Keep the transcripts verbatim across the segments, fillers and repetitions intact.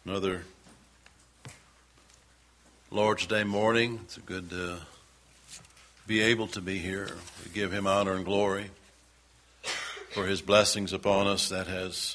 Another Lord's Day morning. It's good to be able to be here. We give him honor and glory for his blessings upon us that has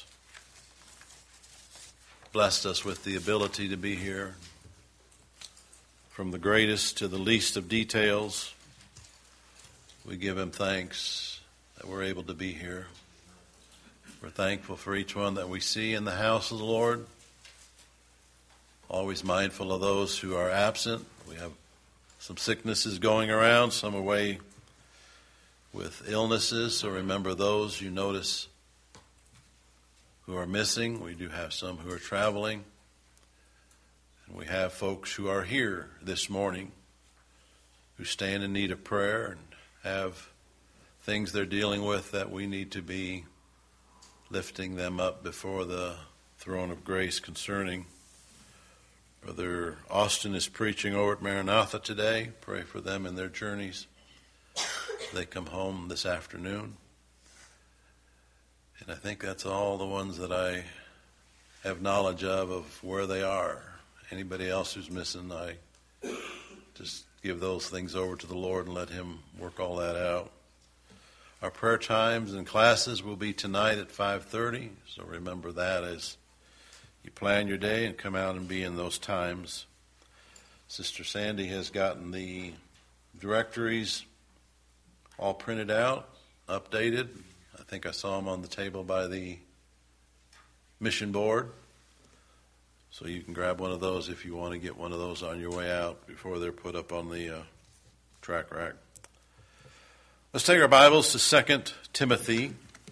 blessed us with the ability to be here. From the greatest to the least of details, we give him thanks that we're able to be here. We're thankful for each one that we see in the house of the Lord. Always mindful of those who are absent. We have some sicknesses going around, some away with illnesses, so remember those you notice who are missing. We do have some who are traveling. And we have folks who are here this morning who stand in need of prayer and have things they're dealing with that we need to be lifting them up before the throne of grace concerning. Brother Austin is preaching over at Maranatha today. Pray for them in their journeys. They come home this afternoon. And I think that's all the ones that I have knowledge of, of where they are. Anybody else who's missing, I just give those things over to the Lord and let him work all that out. Our prayer times and classes will be tonight at five thirty, so remember that as you plan your day and come out and be in those times. Sister Sandy has gotten the directories all printed out, updated. I think I saw them on the table by the mission board. So you can grab one of those if you want to get one of those on your way out before they're put up on the uh, track rack. Let's take our Bibles to Second Timothy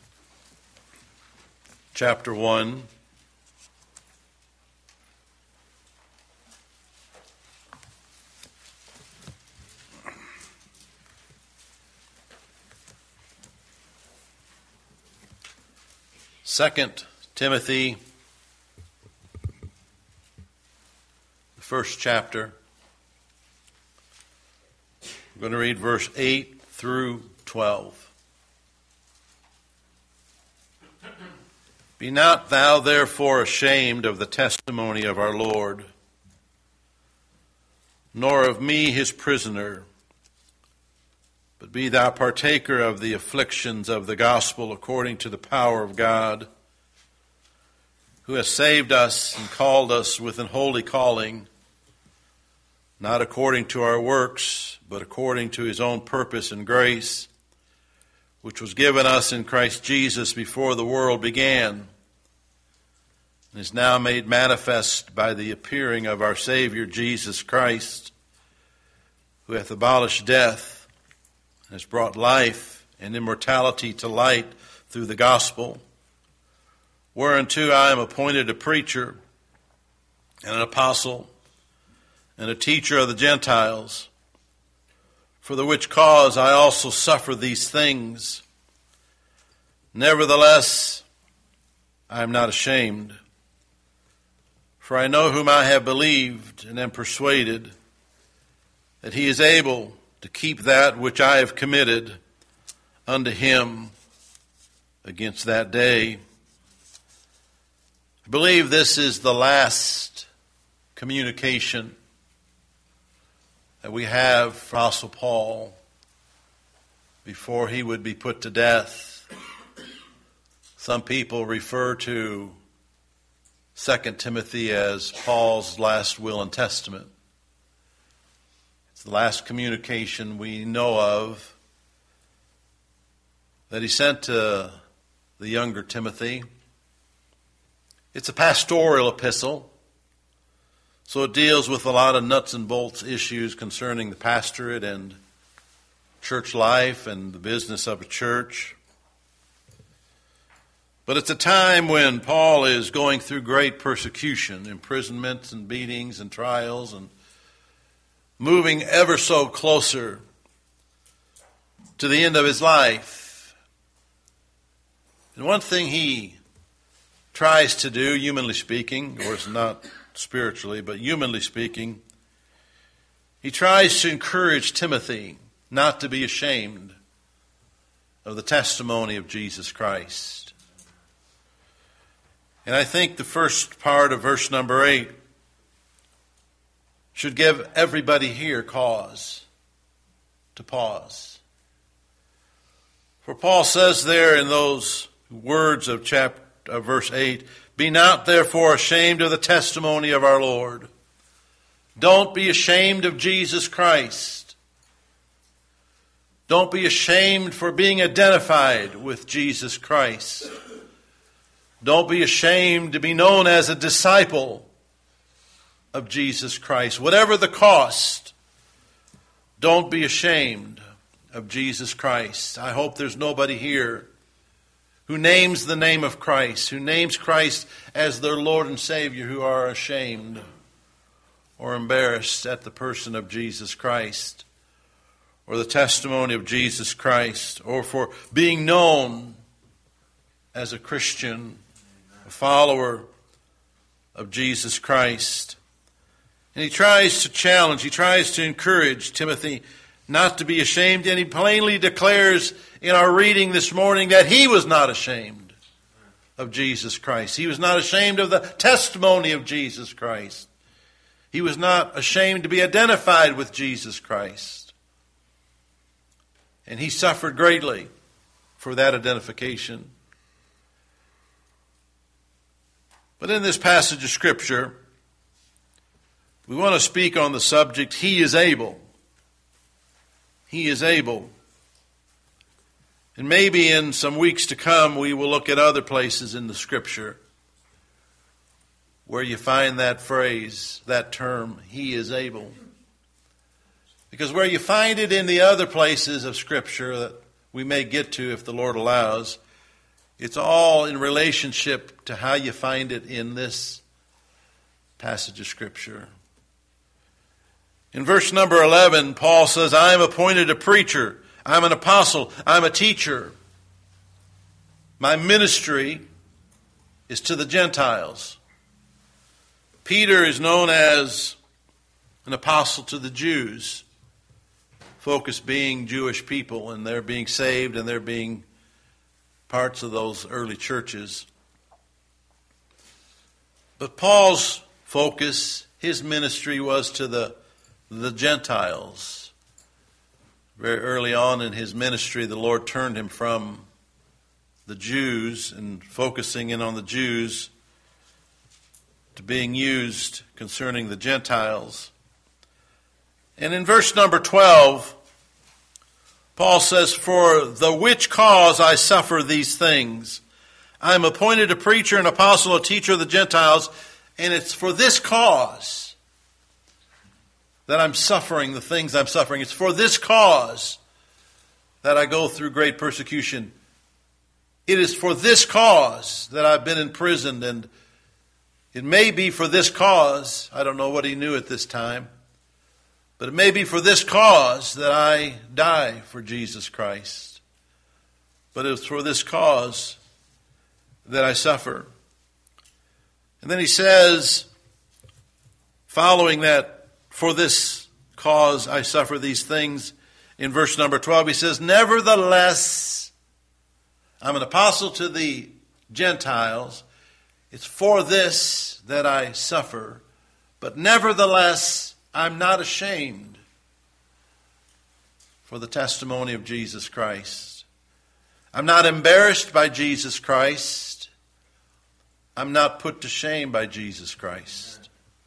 chapter one. Second Timothy, the first chapter. We're going to read verse eight through twelve. Be not thou therefore ashamed of the testimony of our Lord, nor of me his prisoner, but be thou partaker of the afflictions of the gospel according to the power of God, who has saved us and called us with an holy calling, not according to our works, but according to his own purpose and grace, which was given us in Christ Jesus before the world began, and is now made manifest by the appearing of our Savior Jesus Christ, who hath abolished death, has brought life and immortality to light through the gospel, whereunto I am appointed a preacher and an apostle and a teacher of the Gentiles, for the which cause I also suffer these things. Nevertheless, I am not ashamed, for I know whom I have believed and am persuaded that he is able to keep that which I have committed unto him against that day. I believe this is the last communication that we have from Apostle Paul before he would be put to death. Some people refer to Second Timothy as Paul's last will and testament. The last communication we know of that he sent to the younger Timothy. It's a pastoral epistle, so it deals with a lot of nuts and bolts issues concerning the pastorate and church life and the business of a church. But it's a time when Paul is going through great persecution, imprisonments and beatings and trials, and moving ever so closer to the end of his life. And one thing he tries to do, humanly speaking, or it's not spiritually, but humanly speaking, he tries to encourage Timothy not to be ashamed of the testimony of Jesus Christ. And I think the first part of verse number eight should give everybody here cause to pause. For Paul says there in those words of chapter of verse eight, "Be not therefore ashamed of the testimony of our Lord." Don't be ashamed of Jesus Christ. Don't be ashamed for being identified with Jesus Christ. Don't be ashamed to be known as a disciple of Jesus Christ. Whatever the cost, don't be ashamed of Jesus Christ. I hope there's nobody here who names the name of Christ, who names Christ as their Lord and Savior, who are ashamed or embarrassed at the person of Jesus Christ, or the testimony of Jesus Christ, or for being known as a Christian, a follower of Jesus Christ. And he tries to challenge, he tries to encourage Timothy not to be ashamed, and he plainly declares in our reading this morning that he was not ashamed of Jesus Christ. He was not ashamed of the testimony of Jesus Christ. He was not ashamed to be identified with Jesus Christ. And he suffered greatly for that identification. But in this passage of Scripture, we want to speak on the subject, He is able. He is able. And maybe in some weeks to come, we will look at other places in the Scripture where you find that phrase, that term, He is able. Because where you find it in the other places of Scripture that we may get to if the Lord allows, it's all in relationship to how you find it in this passage of Scripture. In verse number eleven, Paul says, I am appointed a preacher. I'm an apostle. I'm a teacher. My ministry is to the Gentiles. Peter is known as an apostle to the Jews. Focus being Jewish people and they're being saved and they're being parts of those early churches. But Paul's focus, his ministry was to the, the Gentiles. Very early on in his ministry, the Lord turned him from the Jews and focusing in on the Jews to being used concerning the Gentiles. And in verse number twelve, Paul says, For the which cause I suffer these things. I am appointed a preacher, an apostle, a teacher of the Gentiles, and it's for this cause that I'm suffering the things I'm suffering. It's for this cause that I go through great persecution. It is for this cause that I've been imprisoned, and it may be for this cause, I don't know what he knew at this time, but it may be for this cause that I die for Jesus Christ. But it's for this cause that I suffer. And then he says, following that, for this cause I suffer these things, in verse number twelve, he says, Nevertheless, I'm an apostle to the Gentiles. It's for this that I suffer. But nevertheless, I'm not ashamed for the testimony of Jesus Christ. I'm not embarrassed by Jesus Christ. I'm not put to shame by Jesus Christ.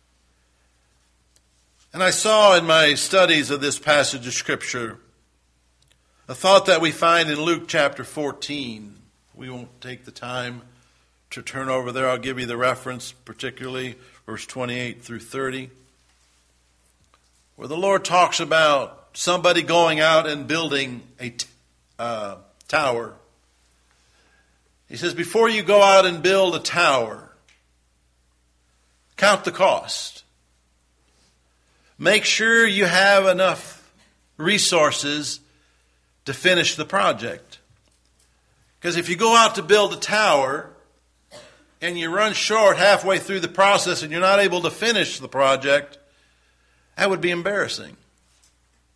And I saw in my studies of this passage of Scripture a thought that we find in Luke chapter fourteen. We won't take the time to turn over there. I'll give you the reference, particularly verse twenty-eight through thirty, where the Lord talks about somebody going out and building a t- uh, tower. He says, before you go out and build a tower, count the cost. Make sure you have enough resources to finish the project. Because if you go out to build a tower and you run short halfway through the process and you're not able to finish the project, that would be embarrassing.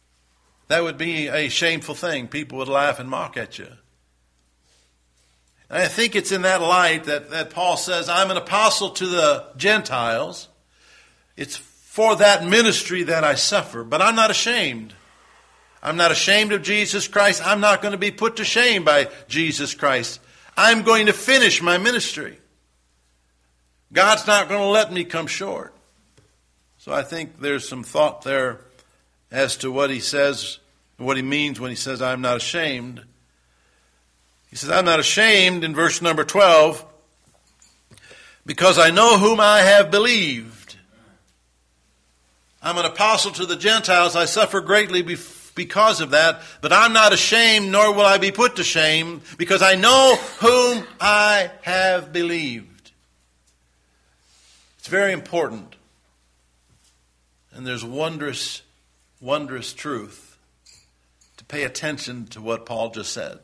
That would be a shameful thing. People would laugh and mock at you. And I think it's in that light that, that Paul says, I'm an apostle to the Gentiles. It's for that ministry that I suffer, but I'm not ashamed. I'm not ashamed of Jesus Christ. I'm not going to be put to shame by Jesus Christ. I'm going to finish my ministry. God's not going to let me come short. So I think there's some thought there as to what he says, what he means when he says, I'm not ashamed. He says, I'm not ashamed in verse number twelve, because I know whom I have believed. I'm an apostle to the Gentiles. I suffer greatly because of that, but I'm not ashamed, nor will I be put to shame, because I know whom I have believed. It's very important. And there's wondrous, wondrous truth to pay attention to what Paul just said.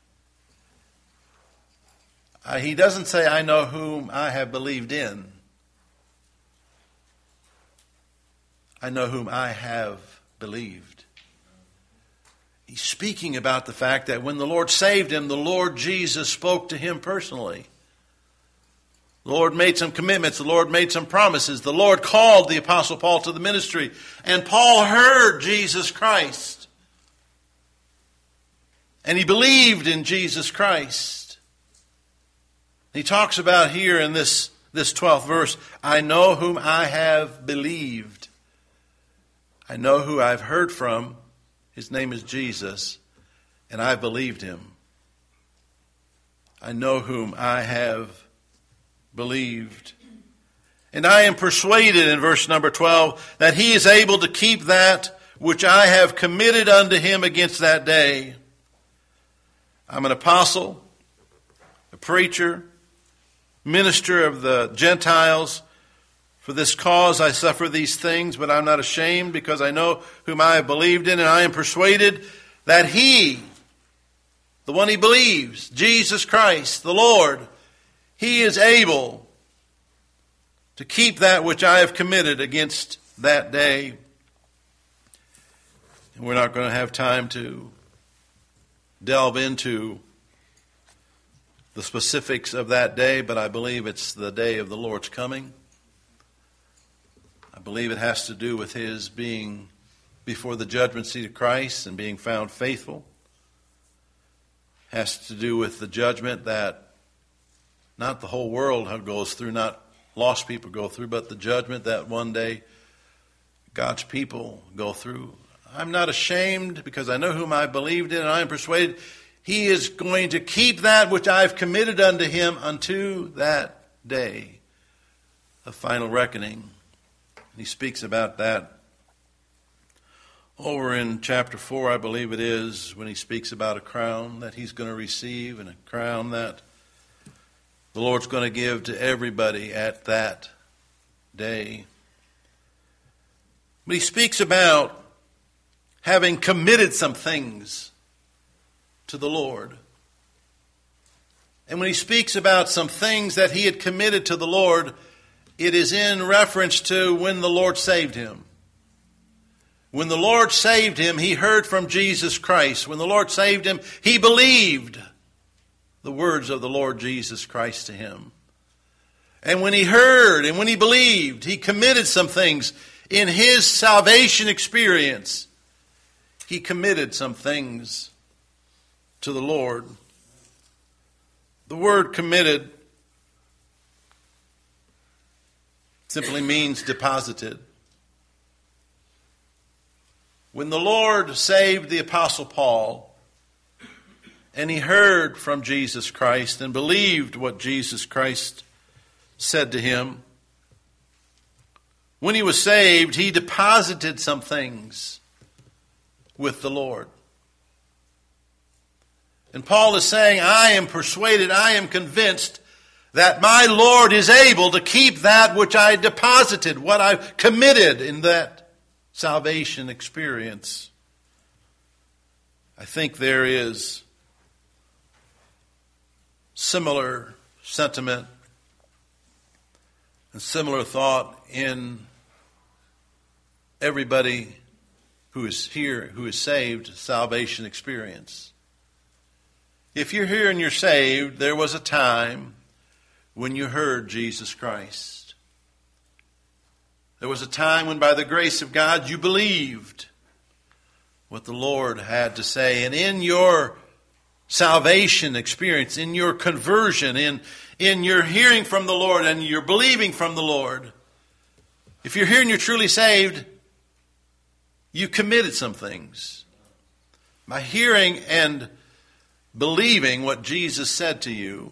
Uh, he doesn't say, I know whom I have believed in. I know whom I have believed. He's speaking about the fact that when the Lord saved him, the Lord Jesus spoke to him personally. The Lord made some commitments. The Lord made some promises. The Lord called the Apostle Paul to the ministry. And Paul heard Jesus Christ. And he believed in Jesus Christ. He talks about here in this, this twelfth verse, I know whom I have believed. I know who I've heard from. His name is Jesus, and I believed him. I know whom I have believed. And I am persuaded, in verse number twelve, that he is able to keep that which I have committed unto him against that day. I'm an apostle, a preacher, minister of the Gentiles. For this cause I suffer these things, but I'm not ashamed, because I know whom I have believed in, and I am persuaded that he, the one he believes, Jesus Christ, the Lord, he is able to keep that which I have committed against that day. And we're not going to have time to delve into the specifics of that day, but I believe it's the day of the Lord's coming. I believe it has to do with his being before the judgment seat of Christ and being found faithful. It has to do with the judgment that not the whole world goes through, not lost people go through, but the judgment that one day God's people go through. I'm not ashamed, because I know whom I believed in, and I am persuaded he is going to keep that which I've committed unto him unto that day of final reckoning. He speaks about that over in chapter four, I believe it is, when he speaks about a crown that he's going to receive, and a crown that the Lord's going to give to everybody at that day. But he speaks about having committed some things to the Lord. And when he speaks about some things that he had committed to the Lord, it is in reference to when the Lord saved him. When the Lord saved him, he heard from Jesus Christ. When the Lord saved him, he believed the words of the Lord Jesus Christ to him. And when he heard and when he believed, he committed some things in his salvation experience. He committed some things to the Lord. The word committed simply means deposited. When the Lord saved the Apostle Paul, and he heard from Jesus Christ and believed what Jesus Christ said to him, when he was saved, he deposited some things with the Lord. And Paul is saying, I am persuaded, I am convinced that my Lord is able to keep that which I deposited, what I've committed in that salvation experience. I think there is similar sentiment and similar thought in everybody who is here, who is saved, salvation experience. If you're here and you're saved, there was a time when you heard Jesus Christ. There was a time when by the grace of God you believed what the Lord had to say. And in your salvation experience, in your conversion, in, in your hearing from the Lord and your believing from the Lord, if you're here and you're truly saved, you committed some things. By hearing and believing what Jesus said to you,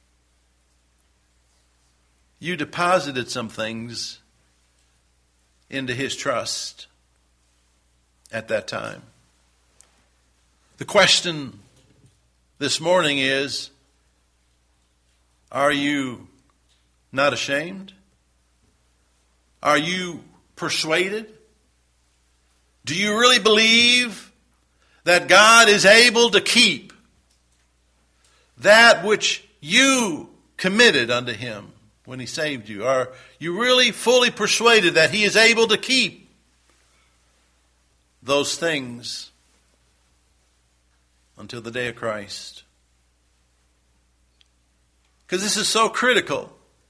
you deposited some things into His trust at that time. The question this morning is, are you not ashamed? Are you persuaded? Do you really believe that God is able to keep that which you committed unto Him when He saved you? Are you really fully persuaded that He is able to keep those things until the day of Christ? Because this is so critical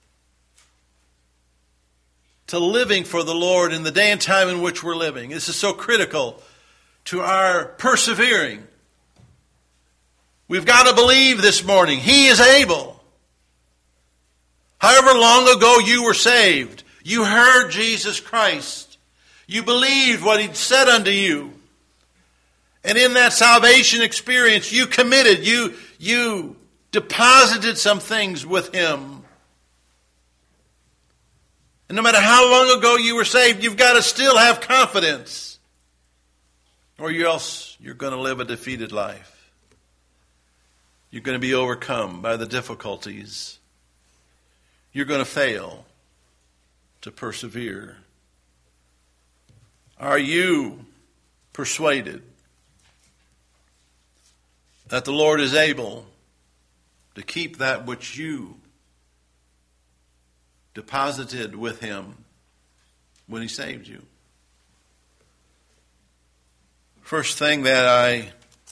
to living for the Lord in the day and time in which we're living. This is so critical to our persevering. We've got to believe this morning He is able. However long ago you were saved, you heard Jesus Christ. You believed what He'd said unto you. And in that salvation experience, you committed, you, you deposited some things with Him. And no matter how long ago you were saved, you've got to still have confidence, or else you're going to live a defeated life. You're going to be overcome by the difficulties. You're going to fail to persevere. Are you persuaded that the Lord is able to keep that which you deposited with Him when He saved you? First thing that I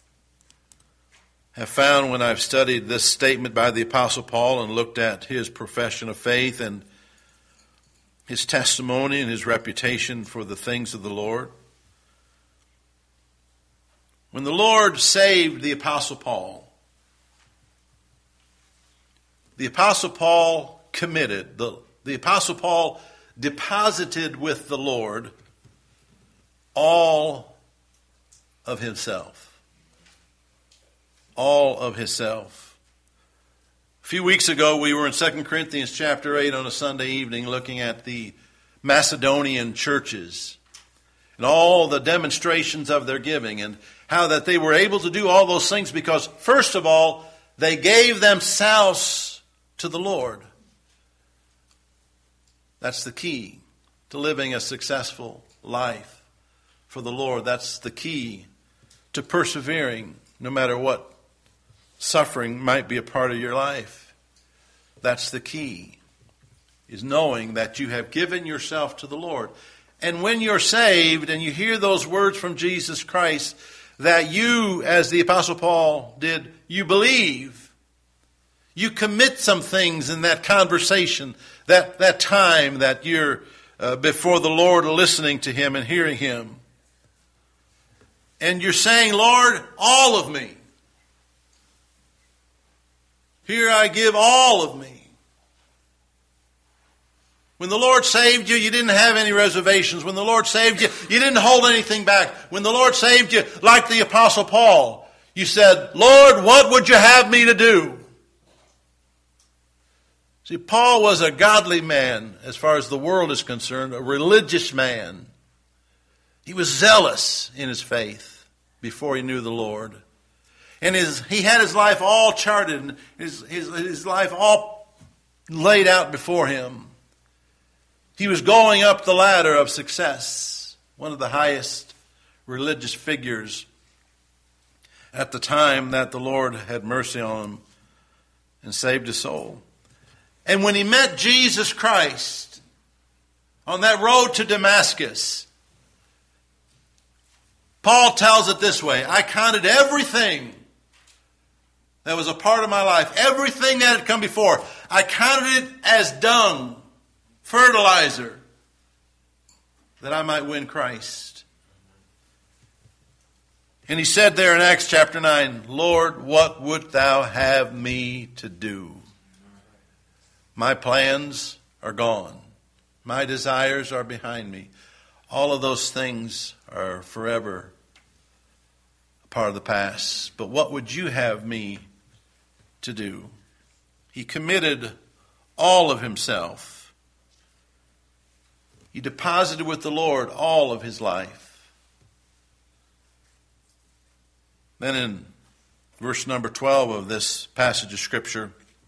have found when I've studied this statement by the Apostle Paul and looked at his profession of faith and his testimony and his reputation for the things of the Lord. When the Lord saved the Apostle Paul, the Apostle Paul committed, the, the Apostle Paul deposited with the Lord all of himself. All of himself. A few weeks ago, we were in Second Corinthians chapter eight on a Sunday evening looking at the Macedonian churches and all the demonstrations of their giving and how that they were able to do all those things because, first of all, they gave themselves to the Lord. That's the key to living a successful life for the Lord. That's the key to persevering no matter what suffering might be a part of your life. That's the key, is knowing that you have given yourself to the Lord. And when you're saved and you hear those words from Jesus Christ, that you, as the Apostle Paul did, you believe. You commit some things in that conversation, that, that time that you're uh, before the Lord listening to Him and hearing Him. And you're saying, Lord, all of me. Here I give all of me. When the Lord saved you, you didn't have any reservations. When the Lord saved you, you didn't hold anything back. When the Lord saved you, like the Apostle Paul, you said, Lord, what would you have me to do? See, Paul was a godly man as far as the world is concerned, a religious man. He was zealous in his faith before he knew the Lord. And his, he had his life all charted, his, his, his life all laid out before him. He was going up the ladder of success, one of the highest religious figures at the time that the Lord had mercy on him and saved his soul. And when he met Jesus Christ on that road to Damascus, Paul tells it this way, I counted everything that was a part of my life, everything that had come before, I counted it as dung, fertilizer, that I might win Christ. And he said there in Acts chapter nine, Lord, what wouldst thou have me to do? My plans are gone. My desires are behind me. All of those things are forever a part of the past. But what would you have me to do? He committed all of himself. He deposited with the Lord all of his life. Then in verse number twelve of this passage of Scripture,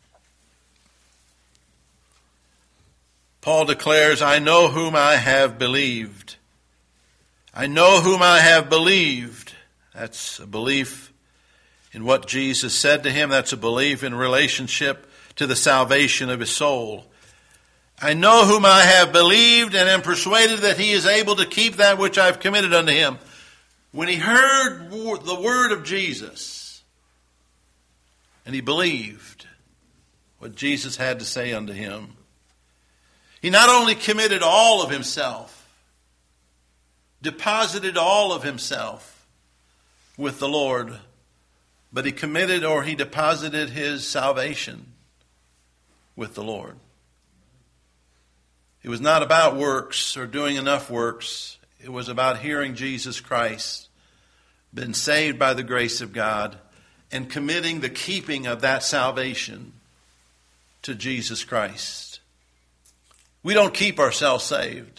Paul declares, I know whom I have believed. I know whom I have believed. That's a belief in what Jesus said to him. That's a belief in relationship to the salvation of his soul. I know whom I have believed and am persuaded that he is able to keep that which I have committed unto him. When he heard the word of Jesus and he believed what Jesus had to say unto him, he not only committed all of himself, deposited all of himself with the Lord, but he committed or he deposited his salvation with the Lord. It was not about works or doing enough works. It was about hearing Jesus Christ, been saved by the grace of God, and committing the keeping of that salvation to Jesus Christ. We don't keep ourselves saved.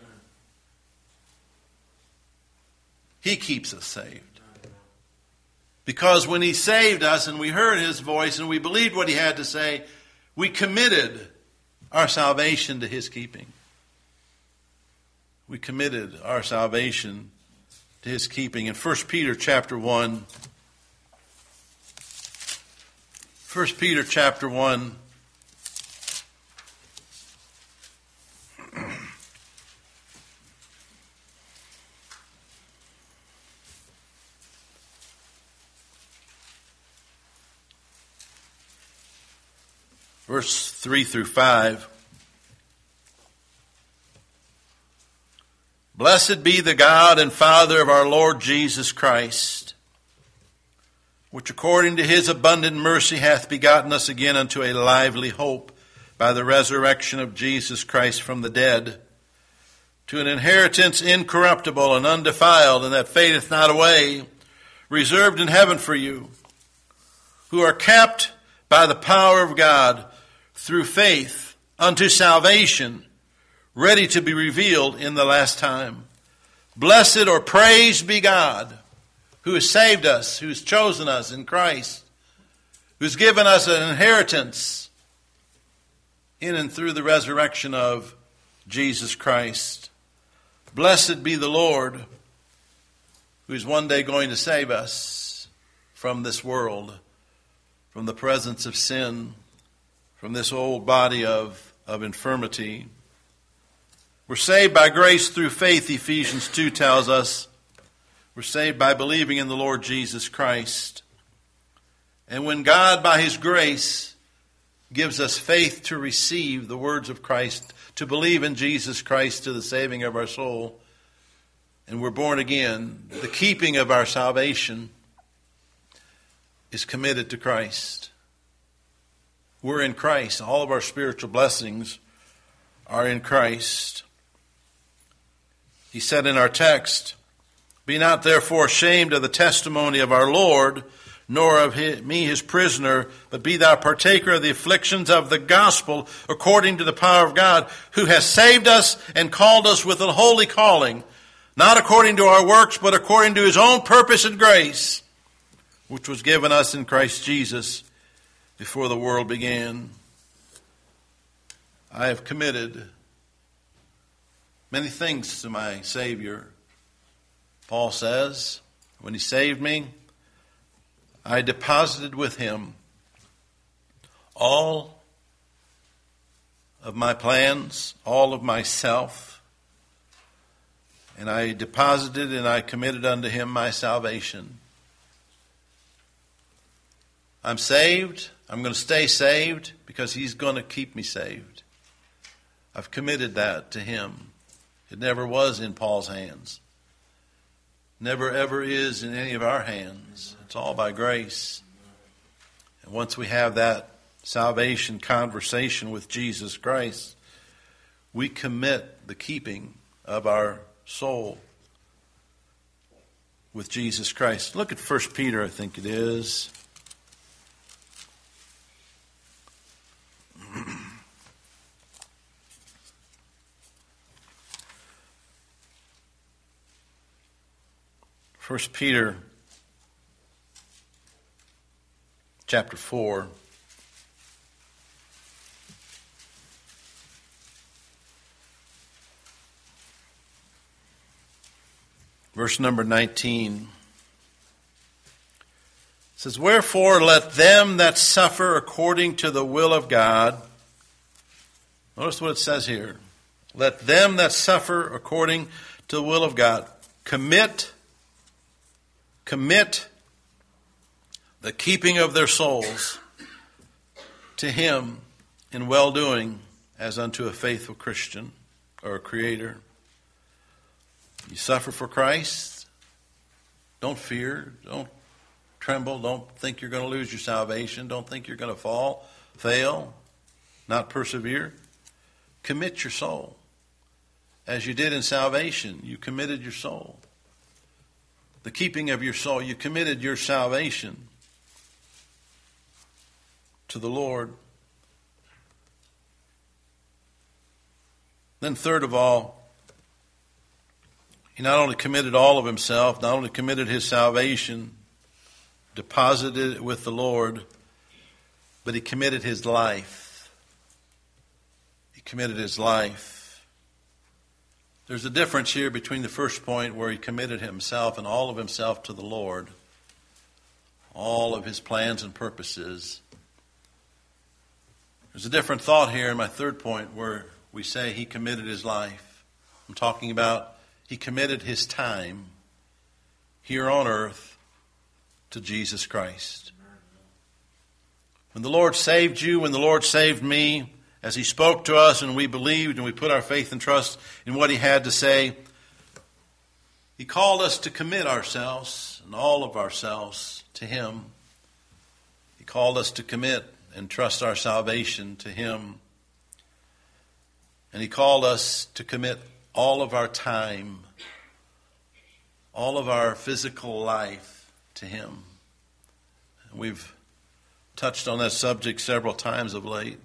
He keeps us saved. Because when he saved us and we heard his voice and we believed what he had to say, we committed our salvation to his keeping. We committed our salvation to his keeping. In First Peter chapter one, First Peter chapter one, verse three through five. Blessed be the God and Father of our Lord Jesus Christ, which according to his abundant mercy hath begotten us again unto a lively hope by the resurrection of Jesus Christ from the dead, to an inheritance incorruptible and undefiled, and that fadeth not away, reserved in heaven for you, who are kept by the power of God through faith unto salvation, ready to be revealed in the last time. Blessed or praised be God, who has saved us, who has chosen us in Christ, who's given us an inheritance in and through the resurrection of Jesus Christ. Blessed be the Lord, who is one day going to save us from this world, from the presence of sin, from this old body of, of infirmity. We're saved by grace through faith, Ephesians two tells us. We're saved by believing in the Lord Jesus Christ. And when God, by his grace, gives us faith to receive the words of Christ, to believe in Jesus Christ to the saving of our soul, and we're born again, the keeping of our salvation is committed to Christ. We're in Christ. All of our spiritual blessings are in Christ. He said in our text, be not therefore ashamed of the testimony of our Lord, nor of his, me his prisoner, but be thou partaker of the afflictions of the gospel according to the power of God, who has saved us and called us with a holy calling, not according to our works, but according to his own purpose and grace, which was given us in Christ Jesus before the world began. I have committed many things to my Savior. Paul says, when he saved me, I deposited with him all of my plans, all of myself, and I deposited and I committed unto him my salvation. I'm saved. I'm going to stay saved because he's going to keep me saved. I've committed that to him. It never was in Paul's hands. Never ever is in any of our hands. It's all by grace. And once we have that salvation conversation with Jesus Christ, we commit the keeping of our soul with Jesus Christ. Look at First Peter, I think it is. First Peter chapter four. Verse number nineteen. It says, "Wherefore let them that suffer according to the will of God," notice what it says here, "let them that suffer according to the will of God commit Commit the keeping of their souls to him in well-doing as unto a faithful Christian or a creator." You suffer for Christ. Don't fear. Don't tremble. Don't think you're going to lose your salvation. Don't think you're going to fall, fail, not persevere. Commit your soul. As you did in salvation, you committed your soul. The keeping of your soul, you committed your salvation to the Lord. Then third of all, he not only committed all of himself, not only committed his salvation, deposited it with the Lord, but he committed his life. He committed his life. There's a difference here between the first point where he committed himself and all of himself to the Lord, all of his plans and purposes. There's a different thought here in my third point where we say he committed his life. I'm talking about he committed his time here on earth to Jesus Christ. When the Lord saved you, when the Lord saved me, as he spoke to us and we believed and we put our faith and trust in what he had to say, he called us to commit ourselves and all of ourselves to him. He called us to commit and trust our salvation to him. And he called us to commit all of our time, all of our physical life to him. And we've touched on that subject several times of late.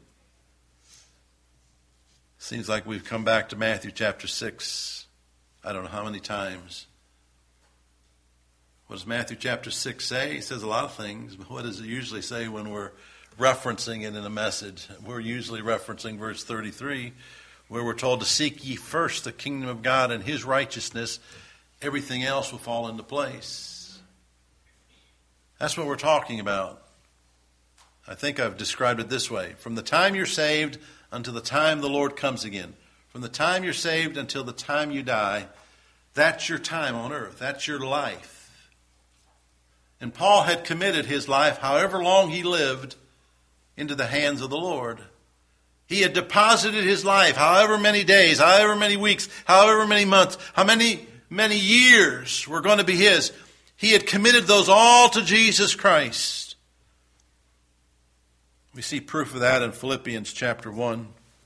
Seems like we've come back to Matthew chapter six, I don't know how many times. What does Matthew chapter six say? He says a lot of things, but what does it usually say when we're referencing it in a message? We're usually referencing verse thirty-three, where we're told to seek ye first the kingdom of God and his righteousness. Everything else will fall into place. That's what we're talking about. I think I've described it this way. From the time you're saved until the time the Lord comes again. From the time you're saved until the time you die, that's your time on earth. That's your life. And Paul had committed his life, however long he lived, into the hands of the Lord. He had deposited his life, however many days, however many weeks, however many months, how many, many years were going to be his. He had committed those all to Jesus Christ. We see proof of that in Philippians chapter one.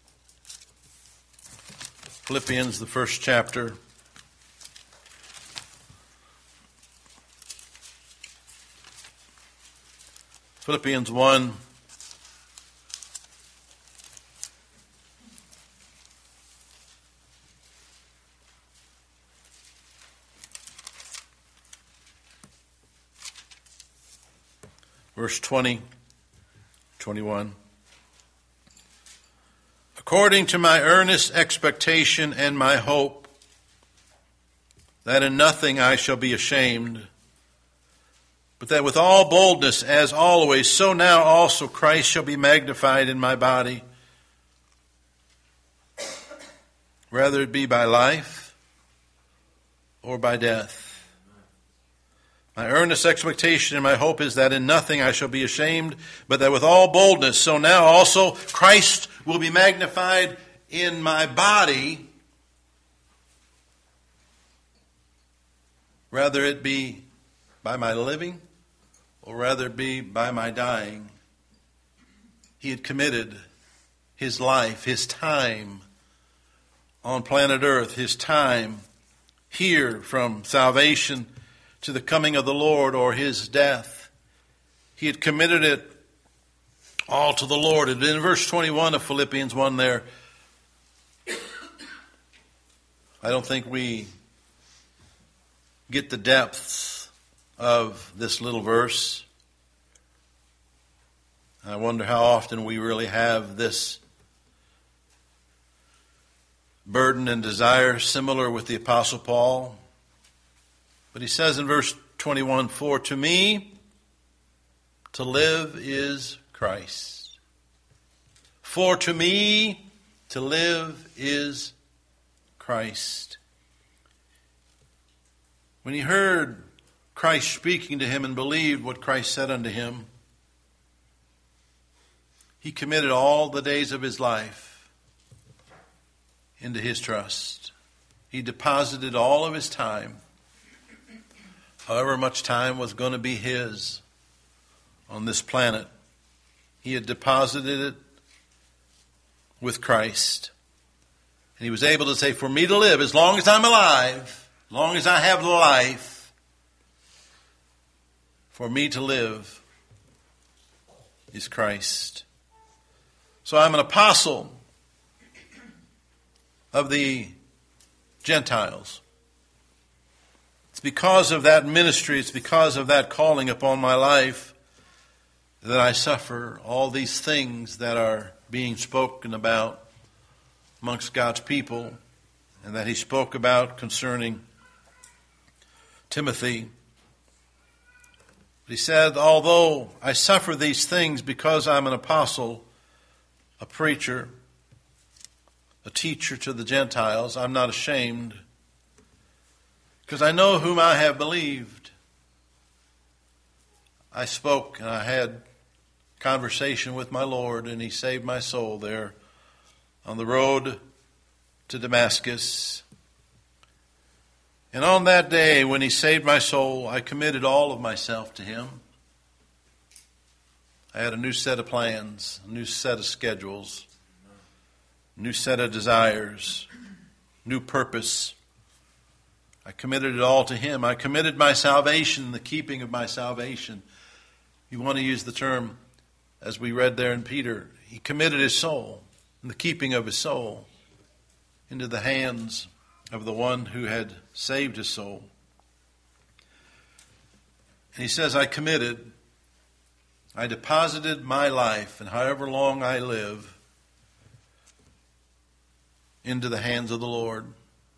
Philippians, the first chapter. Philippians one. Verse twenty. twenty-one. According to my earnest expectation and my hope, that in nothing I shall be ashamed, but that with all boldness, as always, so now also Christ shall be magnified in my body, whether it be by life or by death. My earnest expectation and my hope is that in nothing I shall be ashamed, but that with all boldness, so now also Christ will be magnified in my body, whether it be by my living or rather it be by my dying. He had committed his life, his time on planet Earth, his time here from salvation to the coming of the Lord or his death. He had committed it all to the Lord. And in verse twenty-one of Philippians one there, I don't think we get the depths of this little verse. I wonder how often we really have this burden and desire similar with the Apostle Paul. But he says in verse twenty-one, "For to me to live is Christ. For to me to live is Christ." When he heard Christ speaking to him and believed what Christ said unto him, he committed all the days of his life into his trust. He deposited all of his time, however much time was going to be his on this planet. He had deposited it with Christ. And he was able to say, for me to live, as long as I'm alive, as long as I have life, for me to live is Christ. So I'm an apostle of the Gentiles. It's because of that ministry, it's because of that calling upon my life that I suffer all these things that are being spoken about amongst God's people, and that he spoke about concerning Timothy. But he said, although I suffer these things because I'm an apostle, a preacher, a teacher to the Gentiles, I'm not ashamed, because I know whom I have believed. I spoke and I had conversation with my Lord, and he saved my soul there on the road to Damascus. And on that day when he saved my soul, I committed all of myself to him. I had a new set of plans, a new set of schedules, a new set of desires, new purpose. I committed it all to him. I committed my salvation, the keeping of my salvation. You want to use the term, as we read there in Peter, he committed his soul, and the keeping of his soul, into the hands of the one who had saved his soul. And he says, I committed, I deposited my life, and however long I live, into the hands of the Lord.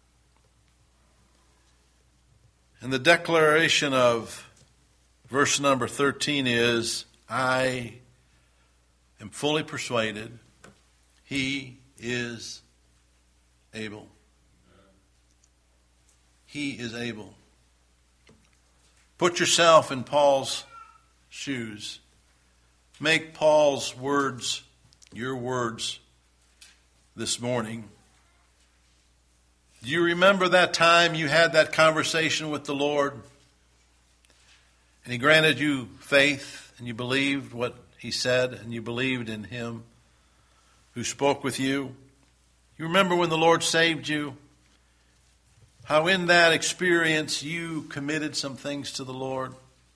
And the declaration of verse number thirteen is, I am fully persuaded he is able. He is able. Put yourself in Paul's shoes. Make Paul's words your words this morning. Do you remember that time you had that conversation with the Lord? And he granted you faith, and you believed what he said, and you believed in him who spoke with you. You remember when the Lord saved you? How in that experience you committed some things to the Lord.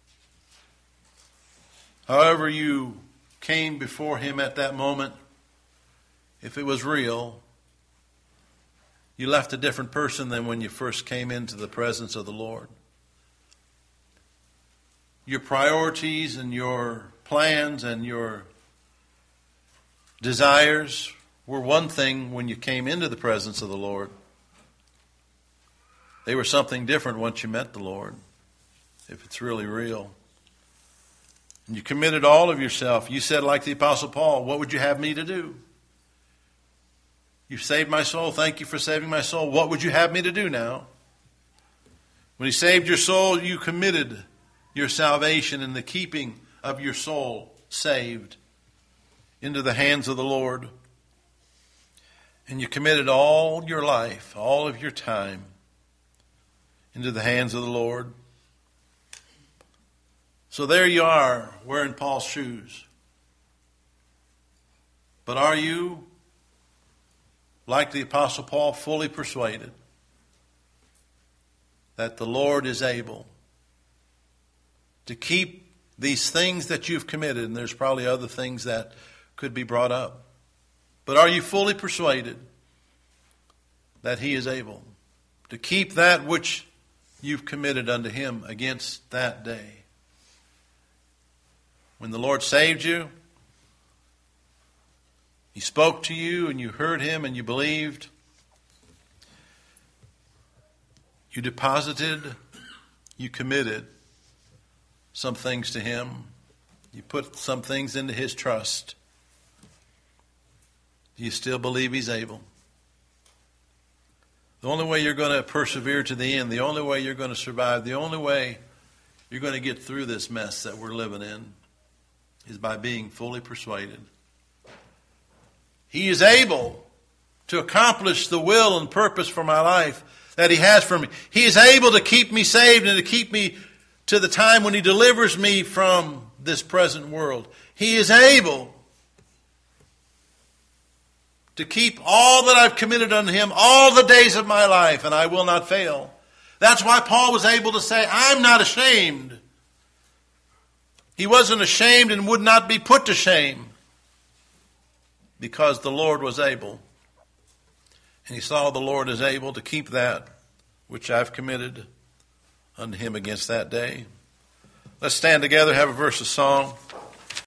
However you came before him at that moment, if it was real, you left a different person than when you first came into the presence of the Lord. Your priorities and your plans and your desires were one thing when you came into the presence of the Lord. They were something different once you met the Lord, if it's really real. And you committed all of yourself. You said, like the Apostle Paul, what would you have me to do? You saved my soul. Thank you for saving my soul. What would you have me to do now? When he saved your soul, you committed your salvation and the keeping of your soul saved into the hands of the Lord. And you committed all your life, all of your time into the hands of the Lord. So there you are, wearing Paul's shoes. But are you, like the Apostle Paul, fully persuaded that the Lord is able to keep these things that you've committed? And there's probably other things that could be brought up. But are you fully persuaded that He is able to keep that which you've committed unto Him against that day? When the Lord saved you, He spoke to you and you heard Him and you believed. You deposited, you committed some things to Him. You put some things into His trust. Do you still believe He's able? The only way you're going to persevere to the end, the only way you're going to survive, the only way you're going to get through this mess that we're living in is by being fully persuaded. He is able to accomplish the will and purpose for my life that He has for me. He is able to keep me saved and to keep me to the time when He delivers me from this present world. He is able to keep all that I've committed unto Him all the days of my life, and I will not fail. That's why Paul was able to say, I'm not ashamed. He wasn't ashamed and would not be put to shame because the Lord was able. And he saw the Lord is able to keep that which I've committed unto Him against that day. Let's stand together, have a verse of song.